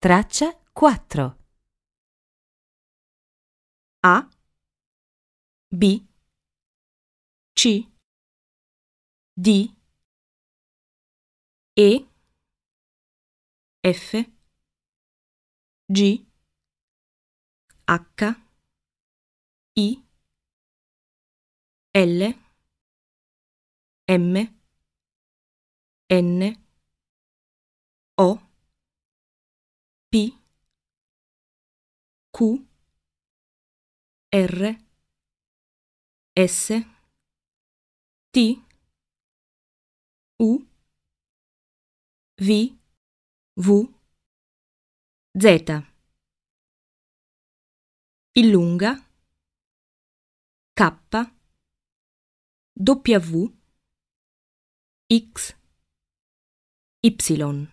Traccia 4. A, B, C, D, E, F, G, H, I, L, M, N, O, P, Q, R, S, T, U, V, W, Z. Illunga, K, W, X, Y.